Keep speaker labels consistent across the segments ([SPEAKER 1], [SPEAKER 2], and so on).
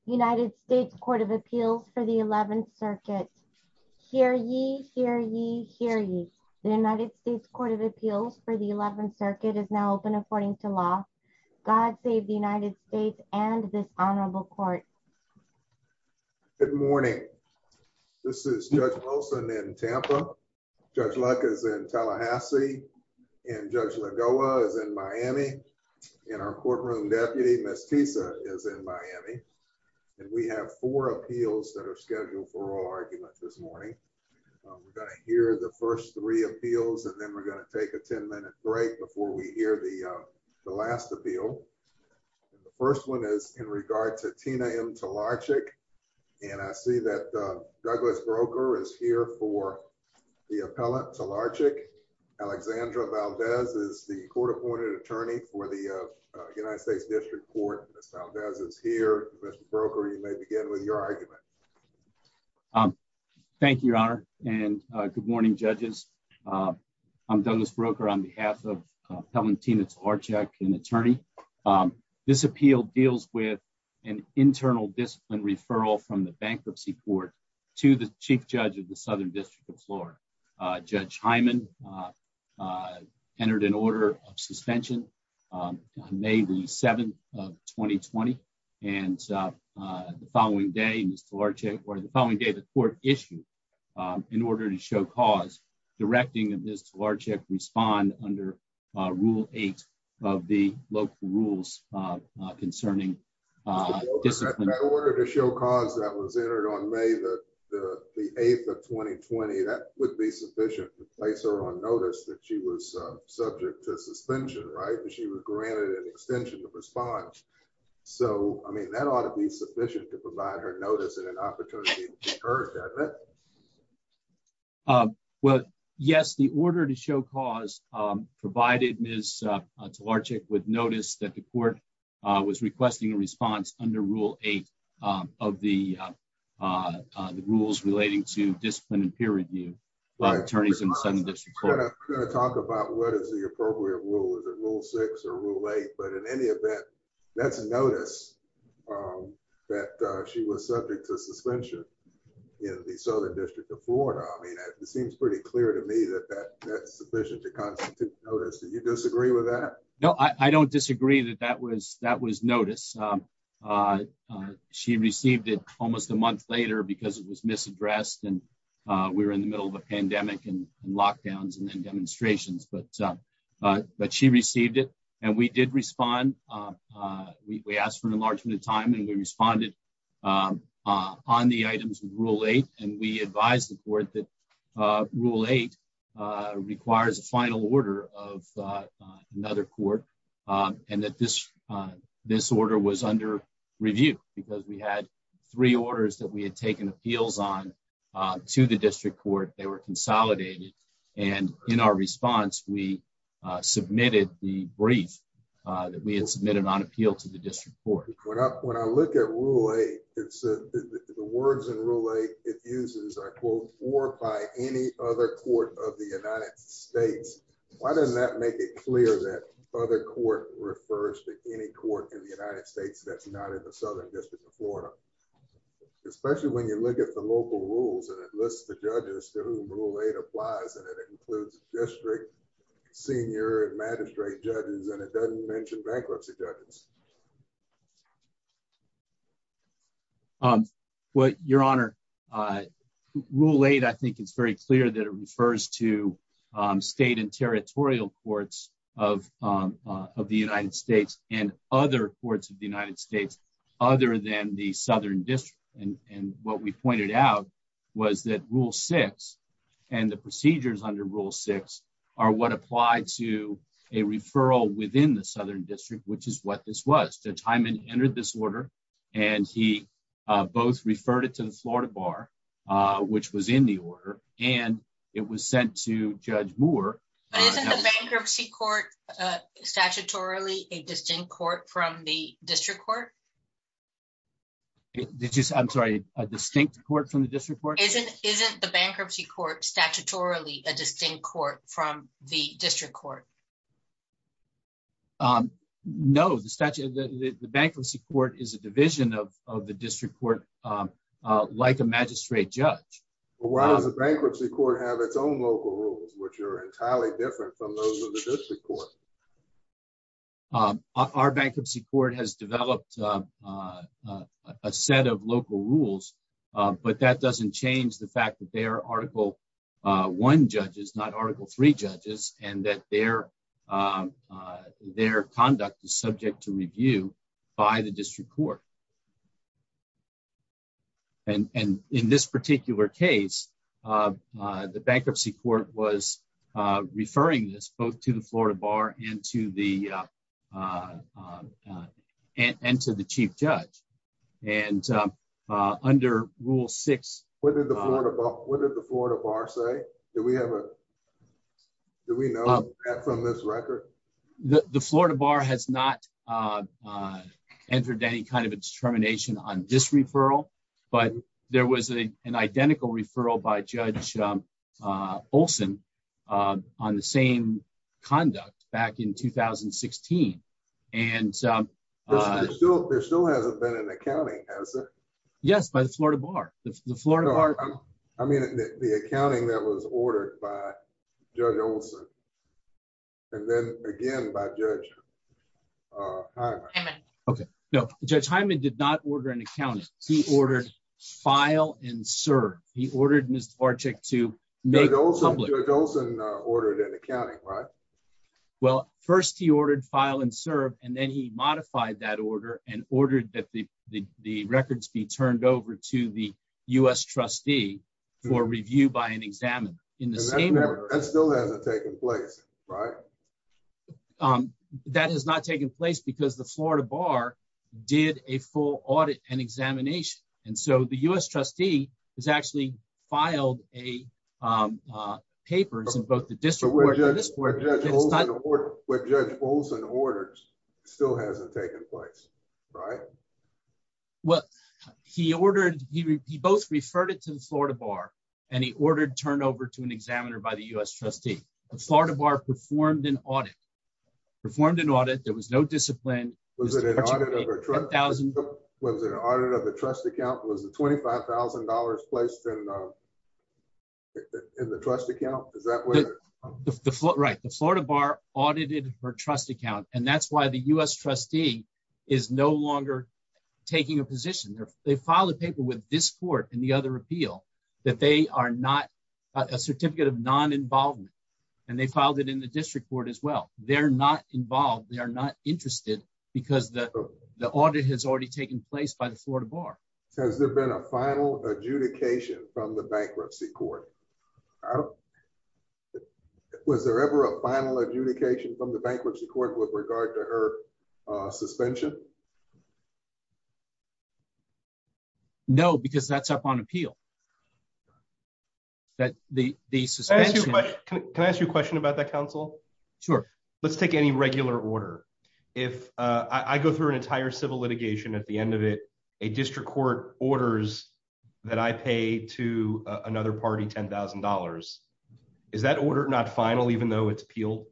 [SPEAKER 1] United States Court of Appeals for the 11th Circuit. Hear ye, hear ye, hear ye. The United States Court of Appeals for the 11th Circuit is now open according to law. God save the United States and this honorable court.
[SPEAKER 2] Good morning. This is Judge Wilson in Tampa. Judge Luck is in Tallahassee, and Judge Lagoa is in Miami. And our courtroom deputy, Ms. Tisa, is in Miami. And we have 4 appeals that are scheduled for oral argument this morning. We're going to hear the first 3 appeals, and then we're going to take a 10-minute break before we hear the last appeal. And the first one is in regard to Tina M. Talarczyk. And I see that Douglas Broker is here for the appellant, Talarczyk. Alexandra Valdez is the court-appointed attorney for the United States District Court. Ms. Valdez is here. Mr. Broker, you may begin with your argument.
[SPEAKER 3] Thank you, Your Honor, and good morning, judges. I'm Douglas Broker on behalf of appellant Tina Talarczyk, an attorney. This appeal deals with an internal discipline referral from the bankruptcy court to the chief judge of the Southern District of Florida. Judge Hyman entered an order of suspension on May the 7th of 2020, and the following day, Ms. Talarczyk, or the following day, the court issued in order to show cause, directing that Ms. Talarczyk respond under Rule 8 of the local rules concerning discipline.
[SPEAKER 2] That order to show cause that was entered on May the 8th of 2020, that would be sufficient to place her on notice that she was subject to suspension, right? And she was granted an extension to respond. So, I mean, that ought to be sufficient to provide her notice and an opportunity to be heard, doesn't it?
[SPEAKER 3] Well, yes, the order to show cause provided Ms. Talarczyk with notice that the court was requesting a response under Rule 8 of the rules relating to discipline and peer review of attorneys in the Southern District Court.
[SPEAKER 2] We're going to talk about what is the appropriate rule. Is it Rule 6 or Rule 8? But in any event, that's a notice that she was subject to suspension in the Southern District of Florida. I mean, it seems pretty clear to me that that's sufficient to constitute notice. Do you disagree with that?
[SPEAKER 3] No, I don't disagree that was notice. She received it almost a month later because it was misaddressed, and we were in the middle of a pandemic and lockdowns and then demonstrations. But she received it, and we did respond. We asked for an enlargement of time, and we responded on the items of Rule 8, and we advised the court that Rule 8 requires a final order of another court, and that this order was under review because we had 3 orders that we had taken appeals on to the district court. They were consolidated, and in our response, we submitted the brief that we had submitted on appeal to the district court.
[SPEAKER 2] When I look at Rule 8, it's the words in Rule 8, it uses, I quote, or by any other court of the United States. Why doesn't that make it clear that other court refers to any court in the United States that's not in the Southern District of Florida? Especially when you look at the local rules and it lists the judges to whom Rule 8 applies, and it includes district, senior, and magistrate judges, and it doesn't mention bankruptcy judges.
[SPEAKER 3] Well, Your Honor, Rule 8, I think it's very clear that it refers to state and territorial courts of the United States and other courts of the United States other than the Southern District. And what we pointed out was that Rule 6 and the procedures under Rule 6 are what apply to a referral within the Southern District, which is what this was. Judge Hyman entered this order, and he both referred it to the Florida Bar, which was in the order, and it was sent to Judge Moore.
[SPEAKER 4] But isn't the bankruptcy court statutorily a distinct court from the district court?
[SPEAKER 3] I'm sorry, a distinct court from the district court?
[SPEAKER 4] Isn't the bankruptcy court statutorily a distinct court from the district court?
[SPEAKER 3] No, the statute, the bankruptcy court is a division of the district court, like a magistrate judge.
[SPEAKER 2] Well, why does the bankruptcy court have its own local rules, which are entirely different from those of the district court?
[SPEAKER 3] Our bankruptcy court has developed a set of local rules, but that doesn't change the fact that they are Article 1 judges, not Article 3 judges, and that their conduct is subject to review by the district court. And in this particular case, the bankruptcy court was referring this both to the Florida Bar and to the chief judge. And under Rule 6,
[SPEAKER 2] what did the Florida Bar say? Do we know that from this record?
[SPEAKER 3] The Florida Bar has not entered any kind of a determination on this referral, but there was an identical referral by Judge Olson on the same conduct back in 2016. And
[SPEAKER 2] there still hasn't been an accounting, has there?
[SPEAKER 3] Yes, by the Florida Bar. The Florida Bar.
[SPEAKER 2] I mean, the accounting that was ordered by Judge Olson, and then again by Judge Hyman.
[SPEAKER 3] Okay. No, Judge Hyman did not order an accounting. He ordered file and serve. He ordered Ms. Dvorak to make public.
[SPEAKER 2] Judge Olson ordered an accounting, right?
[SPEAKER 3] Well, first he ordered file and serve, and then he modified that order and ordered that the records be turned over to the U.S. trustee for review by an examiner. In the same order.
[SPEAKER 2] That still hasn't taken place, right?
[SPEAKER 3] That has not taken place because the Florida Bar did a full audit and examination. And so the U.S. trustee has actually filed papers in both the district court and this court.
[SPEAKER 2] What Judge Olson ordered still hasn't taken place, right?
[SPEAKER 3] Well, he both referred it to the Florida Bar and he ordered turnover to an examiner by the U.S. trustee. The Florida Bar performed an audit. There was no discipline.
[SPEAKER 2] Was it an audit of a trust? Was it an audit of the trust account? Was the $25,000 placed in the trust account? Is that what?
[SPEAKER 3] Right. The Florida Bar audited her trust account, and that's why the U.S. trustee is no longer taking a position. They filed a paper with this court in the other appeal that they are not a certificate of non-involvement, and they filed it in the district court as well. They're not involved. They are not interested because the audit has already taken place by the Florida Bar.
[SPEAKER 2] Has there been a final adjudication from the bankruptcy court? Was there ever a final adjudication from the bankruptcy court with regard to her suspension?
[SPEAKER 3] No, because that's up on appeal. That the suspension.
[SPEAKER 5] Can I ask you a question about that, counsel?
[SPEAKER 3] Sure.
[SPEAKER 5] Let's take any regular order. If I go through an entire civil litigation, at the end of it, a district court orders that I pay to another party $10,000, is that order not final even though it's appealed?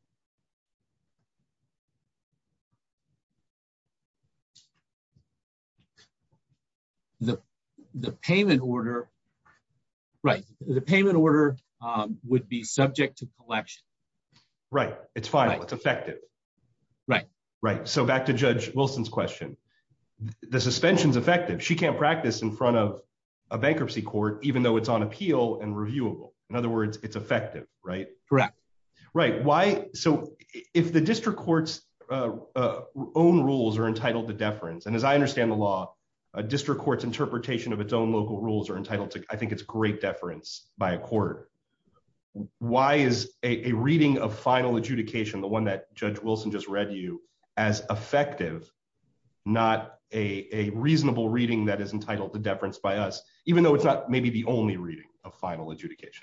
[SPEAKER 3] The payment order, right. The payment order would be subject to collection.
[SPEAKER 5] Right. It's final.
[SPEAKER 3] Right.
[SPEAKER 5] It's effective.
[SPEAKER 3] Right.
[SPEAKER 5] Right. So back to Judge Wilson's question. The suspension's effective. She can't practice in front of a bankruptcy court, even though it's on appeal and reviewable. In other words, it's effective, right?
[SPEAKER 3] Correct.
[SPEAKER 5] Right. Why? So if the district court's own rules are entitled to deference, and as I understand the law, a district court's interpretation of its own local rules are entitled to, I think it's great deference by a court. Why is a reading of final adjudication, the one that Judge Wilson just read you, as effective, not a reasonable reading that is entitled to deference by us, even though it's not maybe the only reading of final adjudication?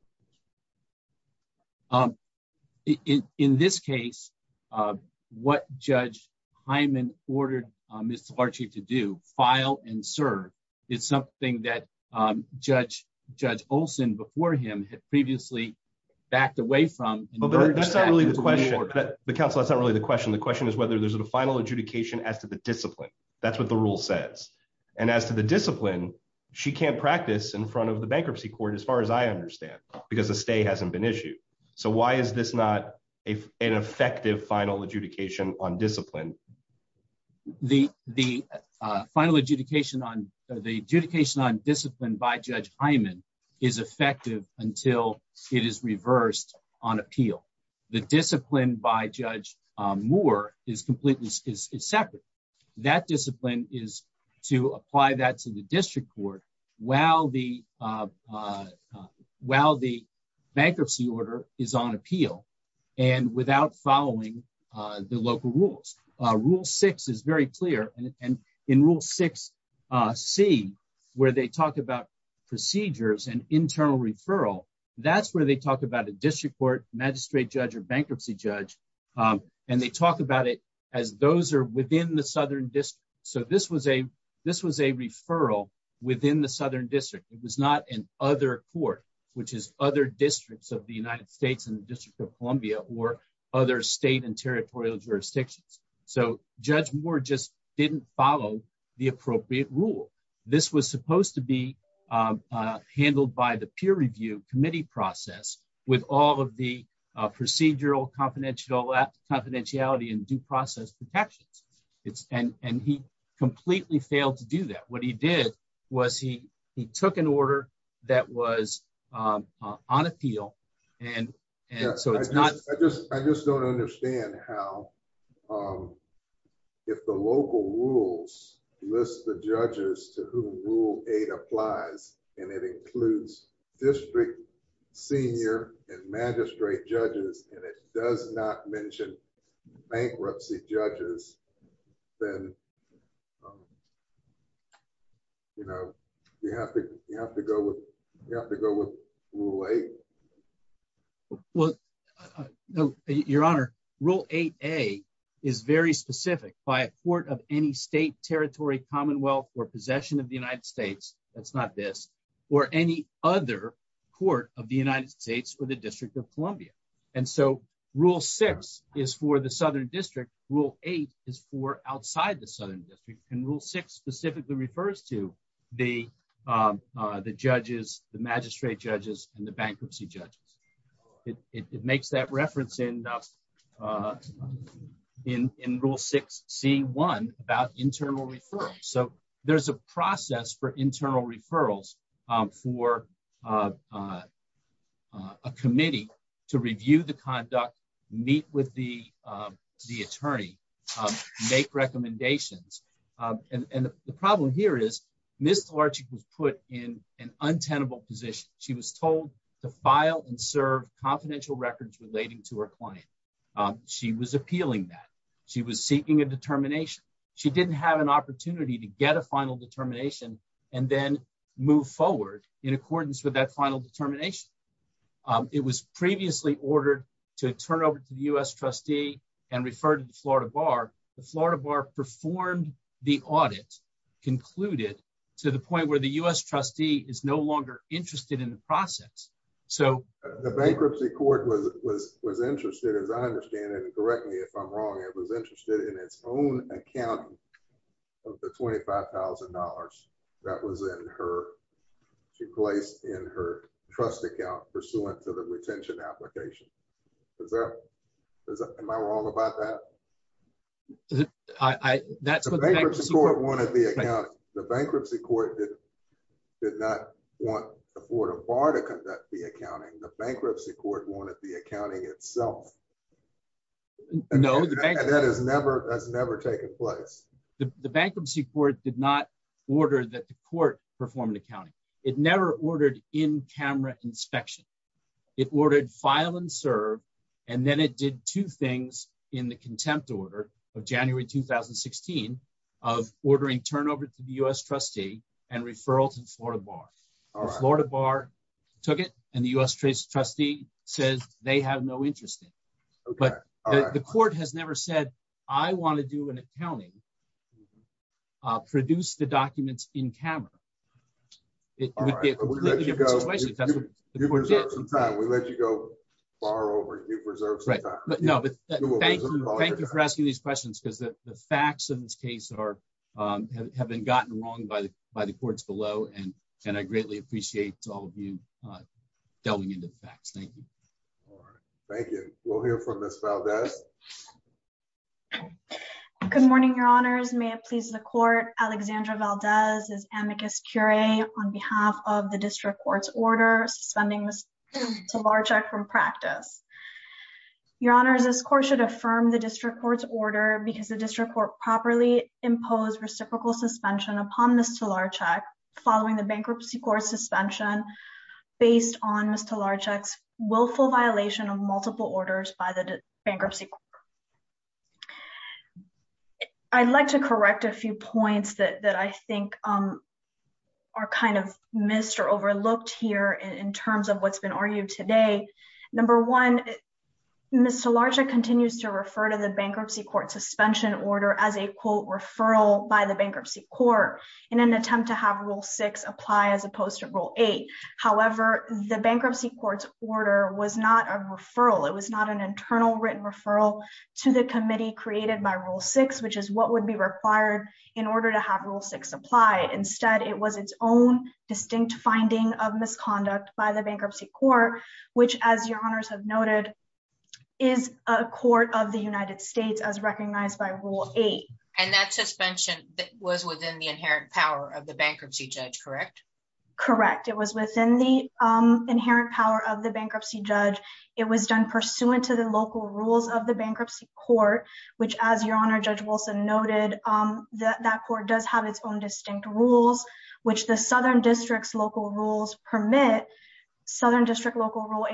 [SPEAKER 3] In this case, what Judge Hyman ordered Ms. Dvorak to do, file and serve, is something that Judge Olson before him had previously backed away from.
[SPEAKER 5] But that's not really the question. The counsel, that's not really the question. The question is whether there's a final adjudication as to the discipline. That's what the rule says. And as to the discipline, she can't practice in front of the bankruptcy court, as far as I understand, because a stay hasn't been issued. So why is this not an effective final adjudication on discipline?
[SPEAKER 3] The final adjudication on discipline by Judge Hyman is effective until it is reversed on appeal. The discipline by Judge Moore is completely separate. That discipline is to apply that to the district court while the bankruptcy order is on appeal and without following the local rules. Rule 6 is very clear, and in Rule 6C, where they talk about procedures and internal referral, that's where they talk about a district court, magistrate judge, or bankruptcy judge, and they talk about it as those are within the Southern District. So this was a referral within the Southern District. It was not an other court, which is other districts of the United States and the District of Columbia or other state and territorial jurisdictions. So Judge Moore just didn't follow the appropriate rule. This was supposed to be handled by the peer review committee process with all of the procedural confidentiality and due process protections. And he completely failed to do that. What he did was he took an order that was on appeal, and so it's not.
[SPEAKER 2] I just don't understand how, if the local rules list the judges to whom Rule 8 applies, and it includes district, senior, and magistrate judges, and it does not mention bankruptcy judges, then you have to go with Rule 8.
[SPEAKER 3] Well, no, Your Honor, Rule 8A is very specific. By a court of any state, territory, commonwealth, or possession of the United States, that's not this, or any other court of the United States or the District of Columbia. And so Rule 6 is for the Southern District. Rule 8 is for outside the Southern District. And Rule 6 specifically refers to the judges, the magistrate judges, and the bankruptcy judges. It makes that reference in Rule 6C1 about internal referrals. So there's a process for internal referrals for a committee to review the conduct, meet with the attorney, make recommendations. And the problem here is Ms. Tlarchik was put in an untenable position. She was told to file and serve confidential records relating to her client. She was appealing that. She was seeking a determination. She didn't have an opportunity to get a final determination and then move forward in accordance with that final determination. It was previously ordered to turn over to the U.S. trustee and refer to the Florida Bar. The Florida Bar performed the audit, concluded to the point where the U.S. trustee is no longer interested in the process. So
[SPEAKER 2] the bankruptcy court was interested, as I understand it, and correct me if I'm wrong, it was interested in its own accounting of the $25,000 that was she placed in her trust account pursuant to the retention application. Am I wrong about that?
[SPEAKER 3] That's what
[SPEAKER 2] the bankruptcy court wanted the accounting. The bankruptcy court did not want the Florida Bar to conduct the accounting. The bankruptcy court wanted the accounting itself.
[SPEAKER 3] No,
[SPEAKER 2] that's never taken place.
[SPEAKER 3] The bankruptcy court did not order that the court perform an accounting. It never ordered in-camera inspection. It ordered file and serve, and then it did two things in the contempt order of January 2016 of ordering turnover to the U.S. trustee and referral to the Florida Bar. The Florida Bar took it, and the U.S. trustee says they have no interest in it. Okay. But the court has never said, I want to do an accounting, produce the documents in camera. It would be a completely different situation if that's what the court did.
[SPEAKER 2] Some time. We let you go far over. You've reserved some time.
[SPEAKER 3] But thank you for asking these questions, because the facts of this case are have been gotten wrong by the courts below, and I greatly appreciate all of you delving into the facts. Thank you.
[SPEAKER 2] All right. Thank you. We'll hear from Ms. Valdez.
[SPEAKER 6] Good morning, Your Honors. May it please the court, Alexandra Valdez is amicus curiae on behalf of the district court's order suspending Ms. Tolarczyk from practice. Your Honors, this court should affirm the district court's order because the district court properly imposed reciprocal suspension upon Ms. Tolarczyk following the bankruptcy court suspension based on Ms. Tolarczyk's willful violation of multiple orders by the bankruptcy court. I'd like to correct a few points that I think are kind of missed or overlooked here in terms of what's been argued today. Number one, Ms. Tolarczyk continues to refer to the bankruptcy court suspension order as a, quote, referral by the bankruptcy court in an attempt to have Rule 6 apply as opposed to Rule 8. However, the bankruptcy court's order was not a referral. It was not an internal written referral to the committee created by Rule 6, which is what would be required in order to have Rule 6 apply. Instead, it was its own distinct finding of misconduct by the bankruptcy court, which, as Your Honors have noted, is a court of the United States as recognized by Rule 8.
[SPEAKER 4] And that suspension that was within the inherent power of the bankruptcy judge, correct?
[SPEAKER 6] Correct. It was within the inherent power of the bankruptcy judge. It was done pursuant to the local rules of the bankruptcy court, which, as Your Honor, Judge Wilson noted, that court does have its own distinct rules, which the Southern District's local rules permit. Southern District Local Rule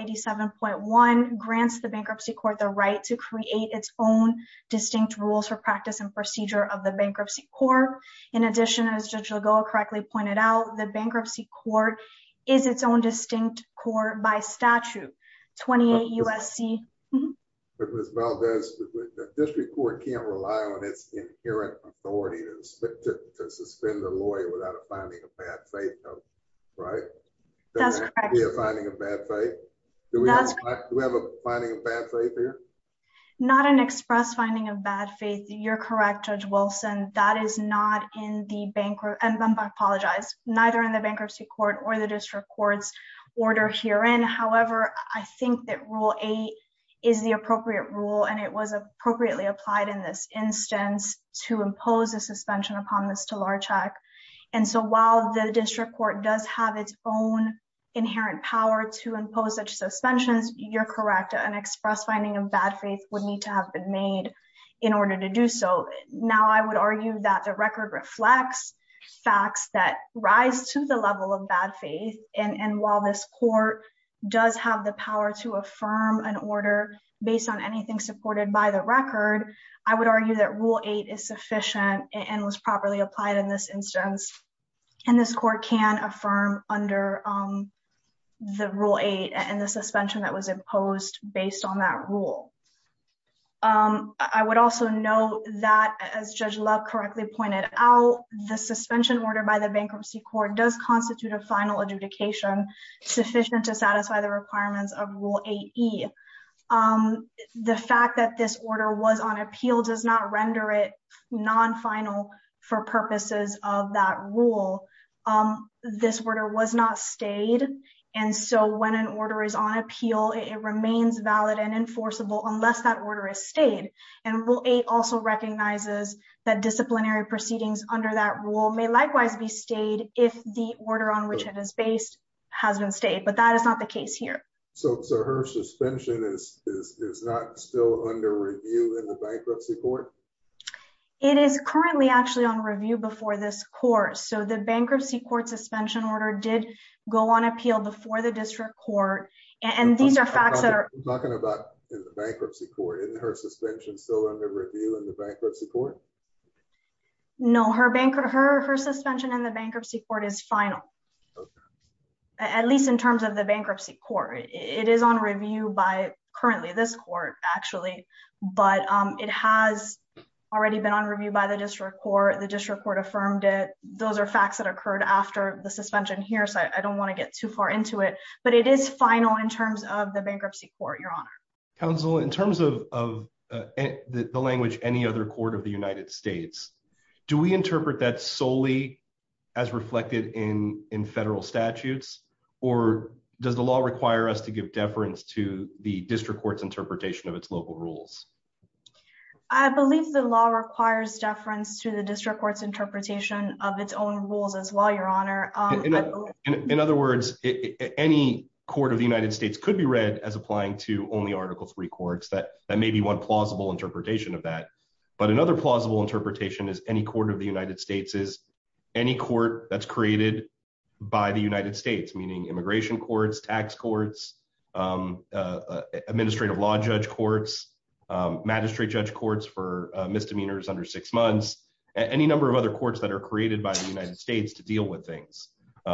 [SPEAKER 6] 87.1 grants the bankruptcy court the right to create its own distinct rules for practice and procedure of the bankruptcy court. In addition, as Judge Lagoa correctly pointed out, the bankruptcy court is its own distinct court by statute. 28 U.S.C.
[SPEAKER 2] But Ms. Valdez, the district court can't rely on its inherent authority to suspend a lawyer without a finding of bad faith, right?
[SPEAKER 6] That's correct.
[SPEAKER 2] Be a finding of bad faith. Do we have a finding of bad faith here?
[SPEAKER 6] Not an express finding of bad faith. You're correct, Judge Wilson. That is not in the neither in the bankruptcy court or the district court's order herein. However, I think that Rule 8 is the appropriate rule, and it was appropriately applied in this instance to impose a suspension upon Ms. Tolarczyk. And so while the district court does have its own inherent power to impose such suspensions, you're correct. An express finding of bad faith would need to have been made in order to do so. Now, I would argue that the record reflects facts that rise to the level of bad faith. And while this court does have the power to affirm an order based on anything supported by the record, I would argue that Rule 8 is sufficient and was properly applied in this instance. And this court can affirm under the Rule 8 and the suspension that was imposed based on that rule. I would also note that, as Judge Love correctly pointed out, the suspension order by the bankruptcy court does constitute a final adjudication sufficient to satisfy the requirements of Rule 8E. The fact that this order was on appeal does not render it non-final for purposes of that rule. This order was not stayed, and so when an order is on appeal, it remains valid and enforceable unless that order is stayed. And Rule 8 also recognizes that disciplinary proceedings under that rule may likewise be stayed if the order on which it is based has been stayed, but that is not the case here.
[SPEAKER 2] So her suspension is not still under review in the bankruptcy court?
[SPEAKER 6] It is currently actually on review before this court. So the bankruptcy court suspension order did go on appeal before the district court. And these are facts that are...
[SPEAKER 2] I'm talking about in the bankruptcy court. Isn't her suspension still under review in the bankruptcy court?
[SPEAKER 6] No, her suspension in the bankruptcy court is final.
[SPEAKER 2] Okay.
[SPEAKER 6] At least in terms of the bankruptcy court. It is on review by currently this court, actually. But it has already been on review by the district court. The district court affirmed it. Those are facts that occurred after the suspension here, so I don't want to get too far into it, but it is final in terms of the bankruptcy court, Your Honor.
[SPEAKER 5] Counsel, in terms of the language, any other court of the United States, do we interpret that solely as reflected in federal statutes, or does the law require us to give deference to the district court's interpretation of its local rules?
[SPEAKER 6] I believe the law requires deference to the district court's interpretation of its own rules as well, Your Honor.
[SPEAKER 5] In other words, any court of the United States could be read as applying to only Article III courts. That may be one plausible interpretation of that. But another plausible interpretation is any court of the United States is any court that's created by the United States, meaning immigration courts, tax courts, administrative law judge courts, magistrate judge courts for misdemeanors under 6 months, any number of other courts that are created by the United States to deal with things.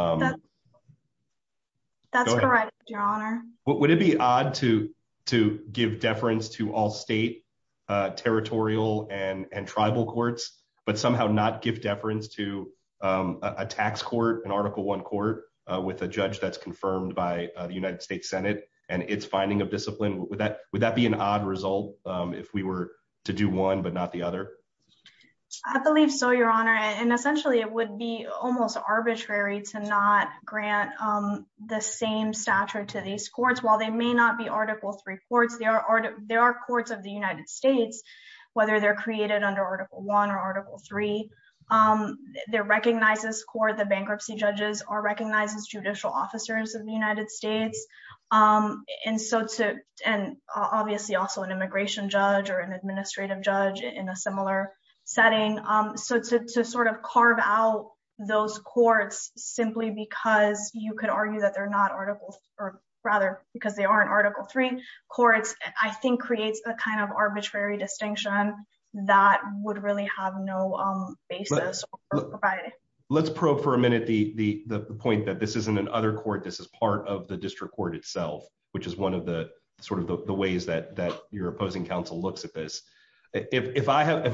[SPEAKER 6] That's correct, Your Honor.
[SPEAKER 5] Would it be odd to give deference to all state, territorial, and tribal courts, but somehow not give deference to a tax court, an Article I court, with a judge that's confirmed by the United States Senate and its finding of discipline? Would that be an odd result if we were to do one but not the other?
[SPEAKER 6] I believe so, Your Honor. And essentially, it would be almost arbitrary to not grant the same stature to these courts. While they may not be Article III courts, they are courts of the United States, whether they're created under Article I or Article III. They're recognized as court. The bankruptcy judges are recognized as judicial officers of the United States. And obviously also an immigration judge or an administrative judge in a similar setting. So to sort of carve out those courts simply because you could argue that they're not because they aren't Article III courts, I think creates a kind of arbitrary distinction that would really have no basis or propriety.
[SPEAKER 5] Let's probe for a minute the point that this isn't an other court. This is part of the district court itself, which is one of the sort of the ways that your opposing counsel looks at this. If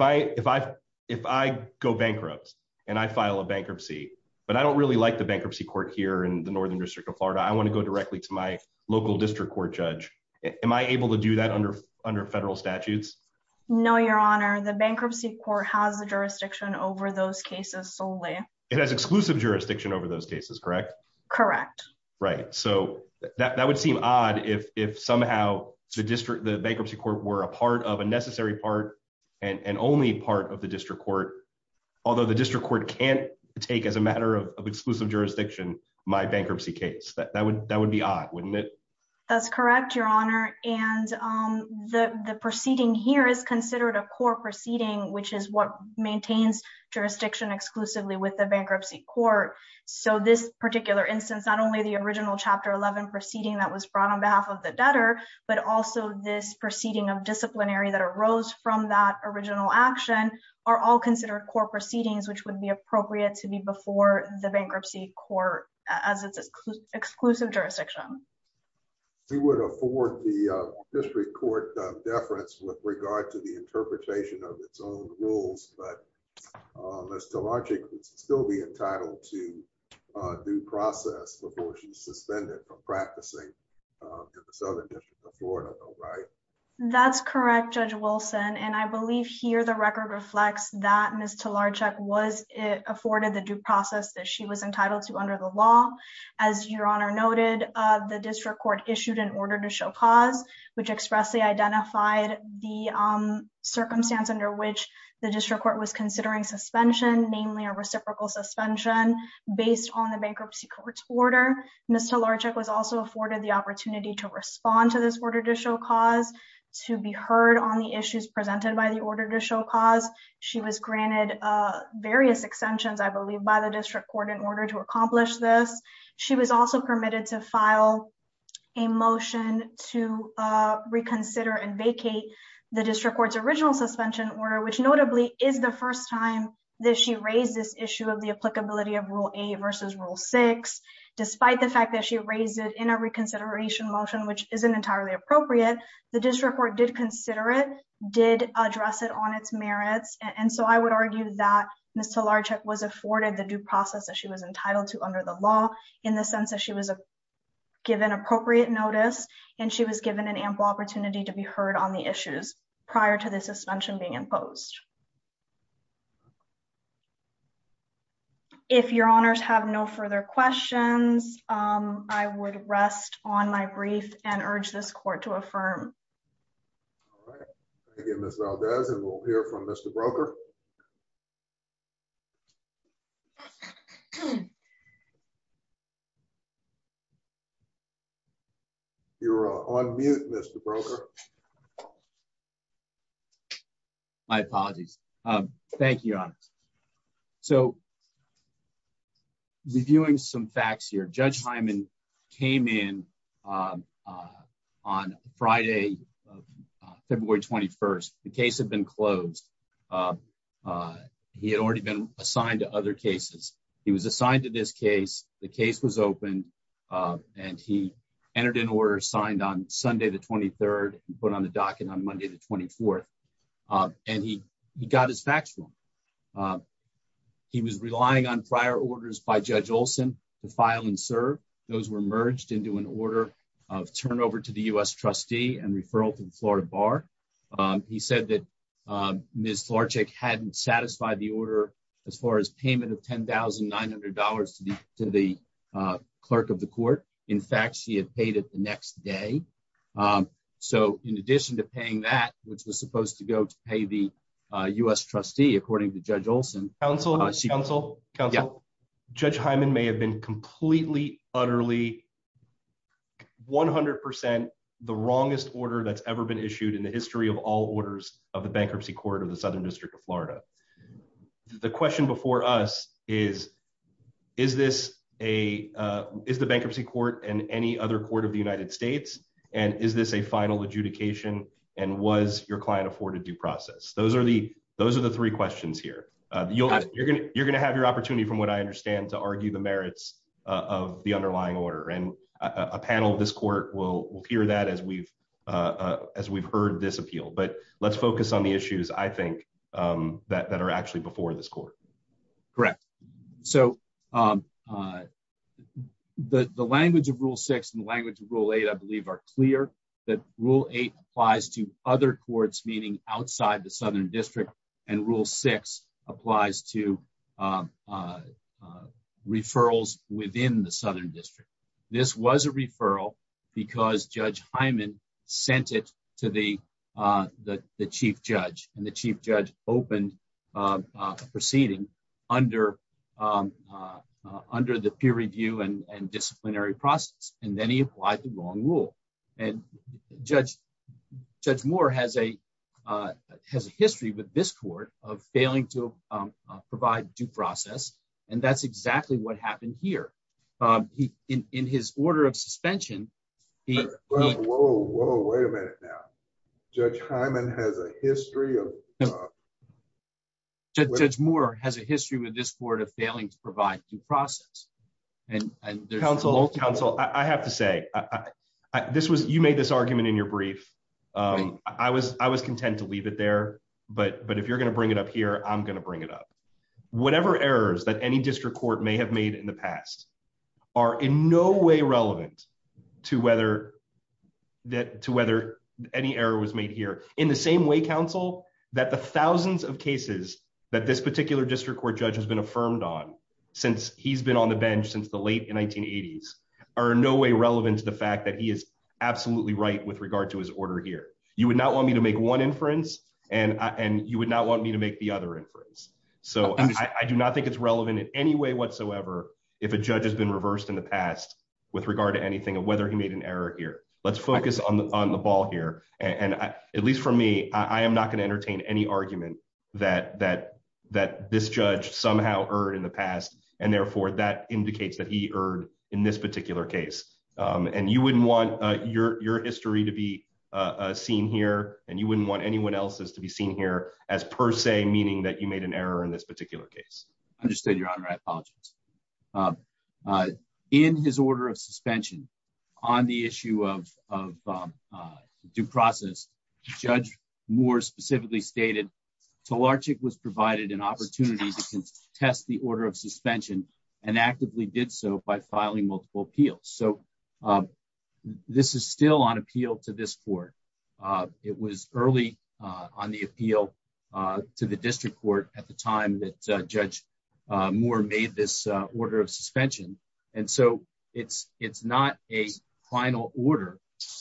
[SPEAKER 5] I go bankrupt and I file a bankruptcy, but I don't really like the bankruptcy court here in the Northern District of Florida, I want to go directly to my local district court judge. Am I able to do that under federal statutes?
[SPEAKER 6] No, Your Honor. The bankruptcy court has the jurisdiction over those cases solely.
[SPEAKER 5] It has exclusive jurisdiction over those cases, correct?
[SPEAKER 6] Correct.
[SPEAKER 5] Right. So that would seem odd if somehow the bankruptcy court were a necessary part and only part of the district court, although the district court can't take as a matter of exclusive jurisdiction my bankruptcy case. That would be odd, wouldn't it?
[SPEAKER 6] That's correct, Your Honor. And the proceeding here is considered a core proceeding, which is what maintains jurisdiction exclusively with the bankruptcy court. So this particular instance, not only the original Chapter 11 proceeding that was brought on behalf of the debtor, but also this proceeding of disciplinary that arose from that original action are all considered core proceedings, which would be appropriate to be before the bankruptcy court as its exclusive jurisdiction.
[SPEAKER 2] We would afford the district court deference with regard to the interpretation of its own rules, but Ms. Talarczyk would still be entitled to due process before she's suspended from practicing in the Southern District of Florida, though, right?
[SPEAKER 6] That's correct, Judge Wilson. And I believe here the record reflects that Ms. Talarczyk was afforded the due process that she was entitled to under the law. As Your Honor noted, the district court issued an order to show cause, which expressly identified the circumstance under which the district court was considering suspension, namely a reciprocal suspension based on the bankruptcy court's order. Ms. Talarczyk was also afforded the opportunity to respond to this order to show cause, to be heard on the issues presented by the order to show cause. She was granted various extensions, I believe, by the district court in order to accomplish this. She was also permitted to file a motion to reconsider and vacate the district court's original suspension order, which notably is the first time that she raised this issue of the applicability of Rule 8 versus Rule 6, despite the fact that she raised it in a reconsideration motion, which isn't entirely appropriate. The district court did consider it, did address it on its merits. And so I would argue that Ms. Talarczyk was afforded the due process that she was entitled to under the law, in the sense that she was given appropriate notice and she was given an ample opportunity to be heard on the issues prior to the suspension being imposed. If your honors have no further questions, I would rest on my brief and urge this court to affirm.
[SPEAKER 2] All right. Thank you, Ms. Valdez, and we'll hear from Mr. Broker. You're on mute, Mr. Broker.
[SPEAKER 3] My apologies. Thank you, Your Honor. So, reviewing some facts here, Judge Hyman came in on Friday, February 21st. The case had been closed. He had already been assigned to other cases. He was assigned to this case. The case was opened, and he entered an order signed on Sunday the 23rd and put on the docket on Monday the 24th. And he got his facts wrong. He was relying on prior orders by Judge Olson to file and serve. Those were merged into an order of turnover to the U.S. trustee and referral to the Florida Bar. He said that Ms. Talarczyk hadn't satisfied the order as far as payment of $10,900 to the clerk of the court. In fact, she had paid it the next day. So in addition to paying that, which was supposed to go to pay the U.S. trustee, according to Judge Olson.
[SPEAKER 5] Counsel,
[SPEAKER 3] Yeah.
[SPEAKER 5] Judge Hyman may have been completely, utterly, 100% the wrongest order that's ever been issued in the history of all orders of the Bankruptcy Court of the Southern District of Florida. The question before us is the Bankruptcy Court and any other court of the United States? And is this a final adjudication? And was your client afforded due process? Those are the three questions here. You're going to have your opportunity, from what I understand, to argue the merits of the underlying order, and a panel of this court will hear that as we've heard this appeal. But let's focus on the issues, I think, that are actually before this court.
[SPEAKER 3] Correct. So the language of Rule 6 and the language of Rule 8, I believe, are clear. That Rule 8 applies to other courts, meaning outside the Southern District, and Rule 6 applies to referrals within the Southern District. This was a referral because Judge Hyman sent it to the chief judge, and the chief judge opened a proceeding under the peer review and disciplinary process, and then he applied the wrong rule. And Judge Moore has a history with this court of failing to provide due process, and that's exactly what happened here. In his order of suspension,
[SPEAKER 2] whoa, wait a minute now. Judge Hyman has a history of...
[SPEAKER 3] Judge Moore has a history with this court of failing to provide due process. And there's
[SPEAKER 5] Counsel, I have to say, you made this argument in your brief.
[SPEAKER 3] Right.
[SPEAKER 5] I was content to leave it there, but if you're going to bring it up here, I'm going to bring it up. Whatever errors that any district court may have made in the past are in no way relevant to whether any error was made here. In the same way, counsel, that the thousands of cases that this particular district court judge has been affirmed on since he's been on the bench since the late 1980s are in no way relevant to the fact that he is absolutely right with regard to his order here. You would not want me to make one inference, and you would not want me to make the other inference. So I do not think it's relevant in any way whatsoever if a judge has been reversed in the past with regard to anything of whether he made an error here. Let's focus on the ball here. And at least for me, I am not going to entertain any argument that this judge somehow erred in the past, and therefore that indicates that he erred in this particular case. And you wouldn't want your history to be seen here, and you wouldn't want anyone else's to be seen here as per se, meaning that you made an error in this particular case.
[SPEAKER 3] Understood, Your Honor. I apologize. In his order of suspension on the issue of due process, Judge Moore specifically stated Tolarczyk was provided an opportunity to contest the order of suspension and actively did so by filing multiple appeals. So this is still on appeal to this court. It was early on the appeal to the district court at the time that Judge Moore made this order of suspension. And so it's not a final order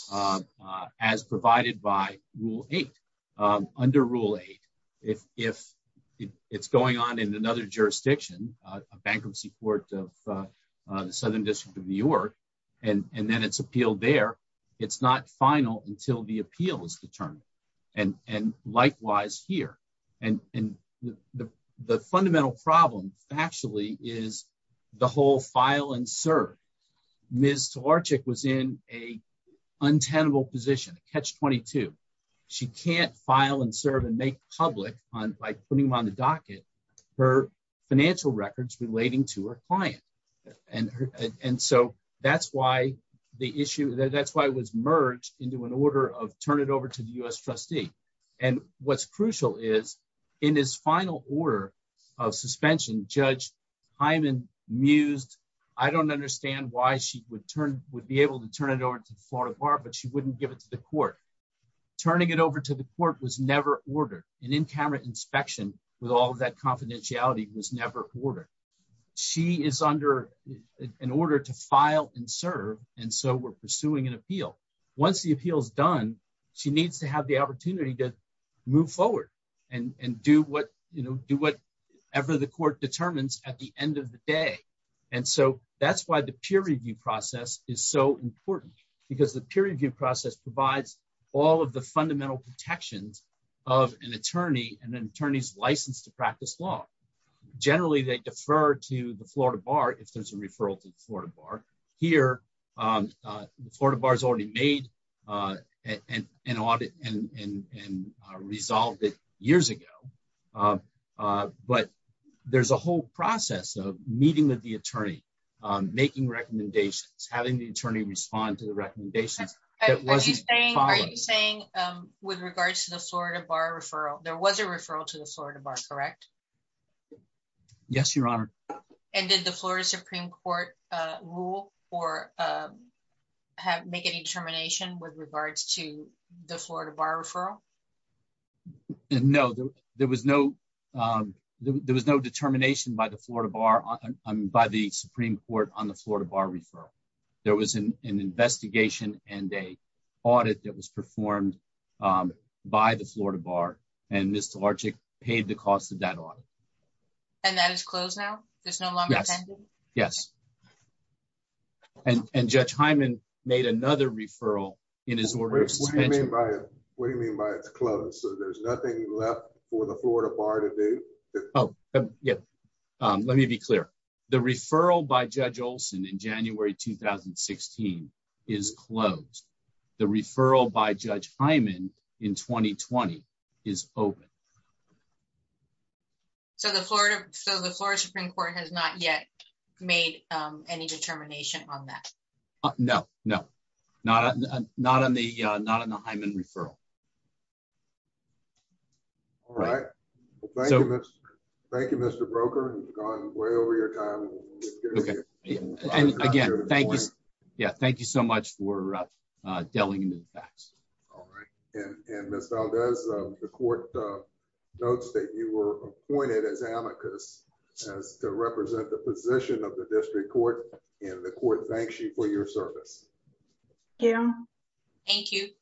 [SPEAKER 3] as provided by Rule 8. Under Rule 8, if it's going on in another jurisdiction, a bankruptcy court of the Southern District of New York, and then it's appealed there, it's not final until the appeal is determined. And likewise here. And the fundamental problem factually is the whole file and serve. Ms. Tolarczyk was in a untenable position, a catch-22. She can't file and serve and make public by putting them on the docket her financial records relating to her client. And so that's why that's why it was merged into an order of turn it over to the U.S. trustee. And what's crucial is in his final order of suspension, Judge Hyman mused, I don't understand why she would be able to turn it over to the Florida Bar, but she wouldn't give it to the court. Turning it over to the court was never ordered. An in-camera inspection with all of that confidentiality was never ordered. She is under an order to file and serve, and so we're pursuing an appeal. Once the appeal is done, she needs to have the opportunity to move forward and do whatever the court determines at the end of the day. And so that's why the peer review process is so important, because the peer review process provides all of the fundamental protections of an attorney and an attorney's license to practice law. Generally, they defer to the Florida Bar if there's a referral to the Florida Bar. Here, the Florida Bar has already made an audit and resolved it years ago. But there's a whole process of meeting with the attorney, making recommendations, having the attorney respond to the recommendations. Are
[SPEAKER 4] you saying with regards to the Florida Bar referral, there was a referral to the Florida Bar, correct?
[SPEAKER 3] Yes, Your Honor.
[SPEAKER 4] And did the Florida Supreme Court rule or make any determination with regards to the Florida Bar referral?
[SPEAKER 3] No, there was no determination by the Florida Bar by the Supreme Court on the Florida Bar referral. There was an investigation and a audit that was performed by the Florida Bar, and Ms. Tolarczyk paid the cost of that audit.
[SPEAKER 4] And that is closed now? There's no longer pending?
[SPEAKER 3] Yes. And Judge Hyman made another referral in his order of suspension.
[SPEAKER 2] What do you mean by it's closed? So there's nothing left for the Florida Bar to do?
[SPEAKER 3] Let me be clear. The referral by Judge Olson in January 2016 is closed. The referral by Judge Hyman in 2020 is open.
[SPEAKER 4] So the Florida Supreme Court has not yet made any determination on that?
[SPEAKER 3] No, not on the Hyman referral.
[SPEAKER 2] All right. Well, thank you, Mr. Broker. You've gone way over your time.
[SPEAKER 3] Okay. And again, thank you. Yeah, thank you so much for delving into the facts.
[SPEAKER 2] All right. And Ms. Valdez, the court notes that you were appointed as amicus as to represent the position of the district court, and the court thanks you for your service.
[SPEAKER 6] Thank you.
[SPEAKER 4] Thank you.